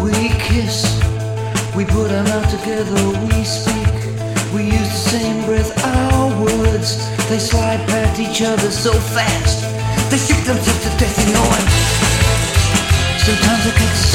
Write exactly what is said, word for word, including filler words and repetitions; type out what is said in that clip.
We kiss, we put our mouth together, we speak. We use the same breath, our words, they slide past each other so fast. They shoot themselves to death, you know it. Sometimes I get